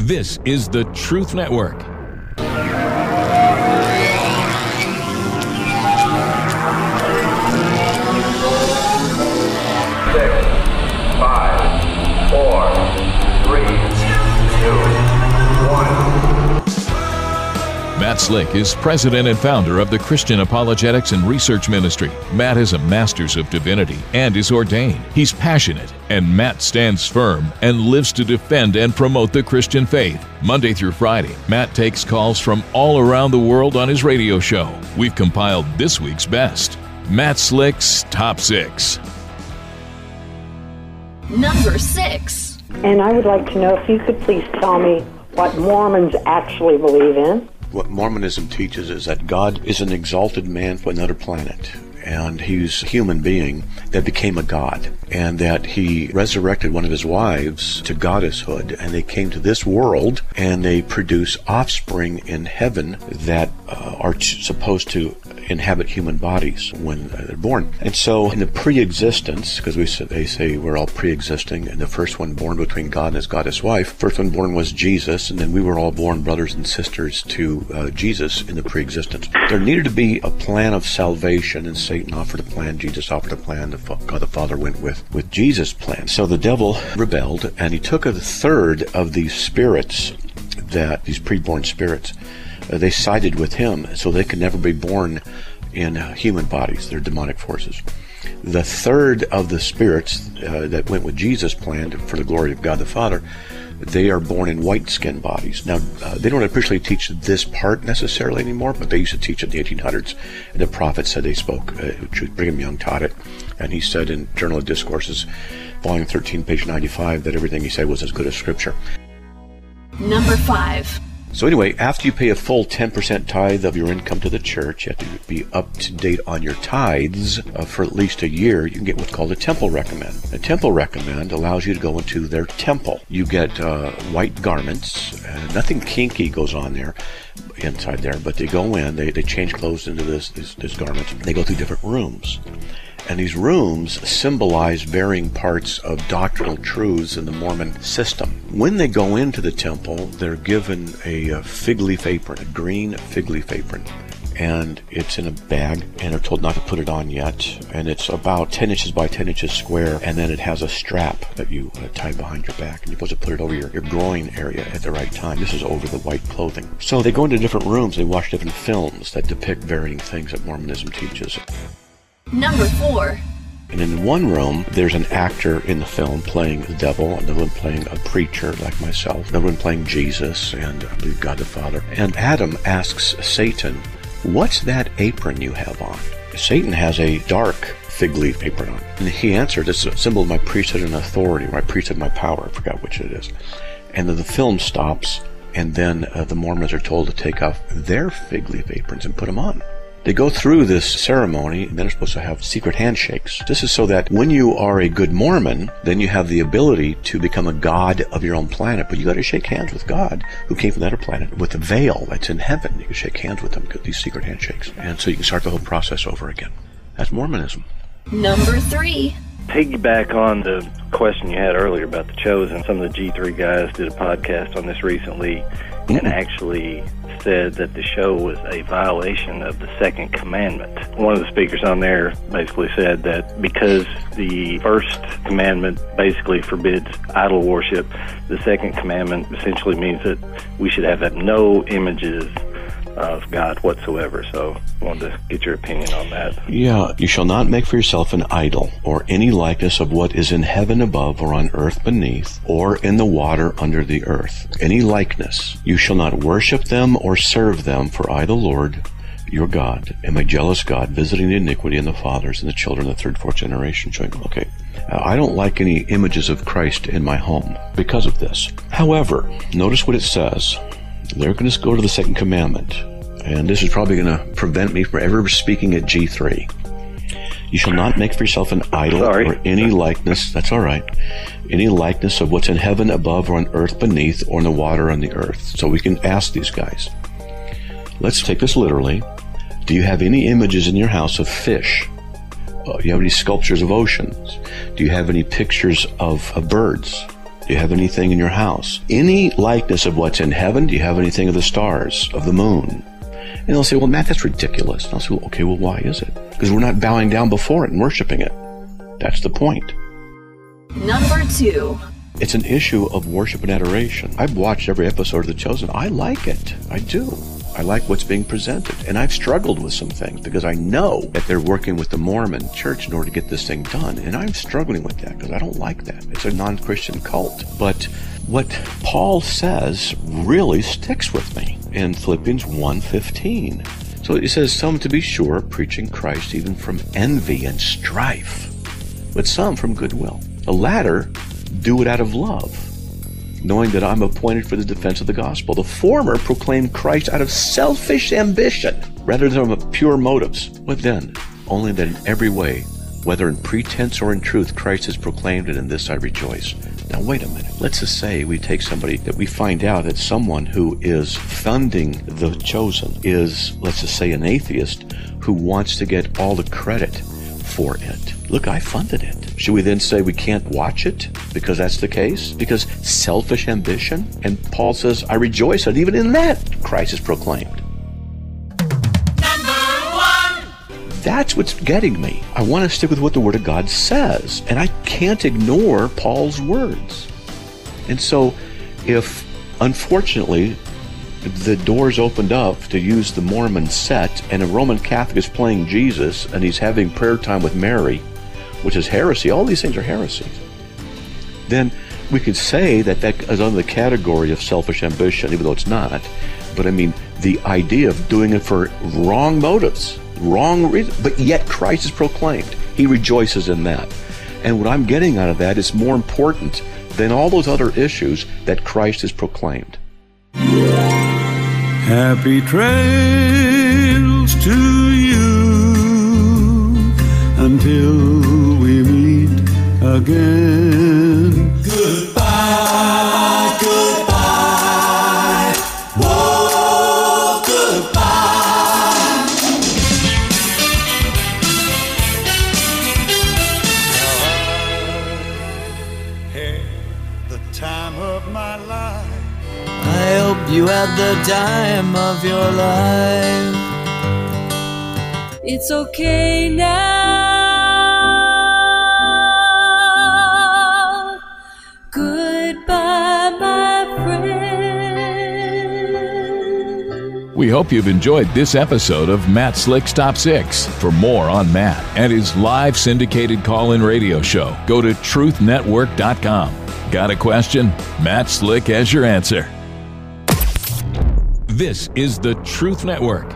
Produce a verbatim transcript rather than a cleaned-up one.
This is the Truth Network. Six, five, four, three, two, one. Matt Slick is president and founder of the Christian Apologetics and Research Ministry. Matt is a master's of divinity and is ordained. He's passionate, and Matt stands firm and lives to defend and promote the Christian faith. Monday through Friday, Matt takes calls from all around the world on his radio show. We've compiled this week's best. Matt Slick's Top Six. Number six. And I would like to know if you could please tell me what Mormons actually believe in. What Mormonism teaches is that God is an exalted man from another planet, and he's a human being that became a god, and that he resurrected one of his wives to goddesshood, and they came to this world, and they produce offspring in heaven that uh, are t- supposed to inhabit human bodies when they're born. And so in the pre-existence, because we say, they say we're all pre-existing, and the first one born between God and his goddess wife, first one born was Jesus, and then we were all born brothers and sisters to uh, Jesus in the pre-existence. There needed to be a plan of salvation, and Satan offered a plan, Jesus offered a plan, the fa- God the Father went with, with Jesus' plan. So the devil rebelled, and he took a third of these spirits, that these pre-born spirits, Uh, they sided with him, so they could never be born in uh, human bodies. They're demonic forces. The third of the spirits uh, that went with Jesus' plan for the glory of God the Father, they are born in white-skinned bodies. Now, uh, they don't officially teach this part necessarily anymore, but they used to teach it in the eighteen hundreds. And the prophet said they spoke. Uh, Brigham Young taught it. And he said in Journal of Discourses, volume thirteen, page ninety-five, that everything he said was as good as Scripture. Number five. So anyway, after you pay a full ten percent tithe of your income to the church, you have to be up to date on your tithes uh, for at least a year. You can get what's called a temple recommend. A temple recommend allows you to go into their temple. You get uh, white garments. Uh, nothing kinky goes on there, inside there, but they go in, they, they change clothes into this, this, this garment. They go through different rooms. And these rooms symbolize varying parts of doctrinal truths in the Mormon system. When they go into the temple, they're given a, a fig leaf apron, a green fig leaf apron. And it's in a bag, and they're told not to put it on yet. And it's about ten inches by ten inches square, and then it has a strap that you uh, tie behind your back, and you're supposed to put it over your, your groin area at the right time. This is over the white clothing. So they go into different rooms, they watch different films that depict varying things that Mormonism teaches. Number four. And in one room, there's an actor in the film playing the devil, another one playing a preacher like myself, another one playing Jesus, and I believe God the Father. And Adam asks Satan, "What's that apron you have on?" Satan has a dark fig leaf apron on. And he answered, "It's a symbol of my priesthood and authority, my priesthood and my power." I forgot which it is. And then the film stops, and then uh, the Mormons are told to take off their fig leaf aprons and put them on. They go through this ceremony, and then they're supposed to have secret handshakes. This is so that when you are a good Mormon, then you have the ability to become a god of your own planet. But you got to shake hands with God, who came from another planet, with the veil that's in heaven. You can shake hands with him, get these secret handshakes. And so you can start the whole process over again. That's Mormonism. Number three. Piggyback on the question you had earlier about the Chosen. Some of the G three guys did a podcast on this recently, mm-hmm. and actually said that the show was a violation of the second commandment. One of the speakers on there basically said that because the first commandment basically forbids idol worship, the second commandment essentially means that we should have no images of God whatsoever. So I wanted to get your opinion on that. Yeah, you shall not make for yourself an idol, or any likeness of what is in heaven above, or on earth beneath, or in the water under the earth. Any likeness. You shall not worship them or serve them, for I, the Lord, your God, am a jealous God, visiting the iniquity in the fathers and the children of the third, fourth generation. Okay, uh, I don't like any images of Christ in my home because of this. However, notice what it says. They're going to go to the second commandment, and this is probably going to prevent me from ever speaking at G three. You shall not make for yourself an idol Sorry. or any likeness, that's all right, any likeness of what's in heaven above or on earth beneath or in the water on the earth. So we can ask these guys. Let's take this literally. Do you have any images in your house of fish? Uh, do you have any sculptures of oceans? Do you have any pictures of, of birds? Do you have anything in your house? Any likeness of what's in heaven? Do you have anything of the stars, of the moon? And they'll say, well, Matt, that's ridiculous. And I'll say, well, okay, well, why is it? Because we're not bowing down before it and worshiping it. That's the point. Number two. It's an issue of worship and adoration. I've watched every episode of The Chosen. I like it. I do. I like what's being presented. And I've struggled with some things because I know that they're working with the Mormon church in order to get this thing done. And I'm struggling with that because I don't like that. It's a non-Christian cult. But what Paul says really sticks with me in Philippians one fifteen. So it says, some, to be sure, preaching Christ even from envy and strife, but some from goodwill. The latter do it out of love, knowing that I'm appointed for the defense of the gospel. The former proclaim Christ out of selfish ambition, rather than from pure motives. What then? Only that in every way, whether in pretense or in truth, Christ is proclaimed, and in this I rejoice. Now wait a minute. Let's just say we take somebody that we find out that someone who is funding The Chosen is, let's just say, an atheist who wants to get all the credit for it. Look, I funded it. Should we then say we can't watch it because that's the case? Because selfish ambition? And Paul says, I rejoice that even in that Christ is proclaimed. Number one! That's what's getting me. I want to stick with what the Word of God says, and I can't ignore Paul's words. And so if, unfortunately, the doors opened up to use the Mormon set, and a Roman Catholic is playing Jesus, and he's having prayer time with Mary, which is heresy. All these things are heresies. Then we could say that that is under the category of selfish ambition, even though it's not. But I mean, the idea of doing it for wrong motives, wrong reasons, but yet Christ is proclaimed. He rejoices in that. And what I'm getting out of that is more important than all those other issues that Christ is proclaimed. Happy trails to you until we meet again. Goodbye, goodbye, whoa, goodbye. Had the time of my life. I hope you had the time of your life. It's okay now. Goodbye, my friend. We hope you've enjoyed this episode of Matt Slick's Top six. For more on Matt and his live syndicated call-in radio show, go to truth network dot com. Got a question? Matt Slick has your answer. This is the Truth Network.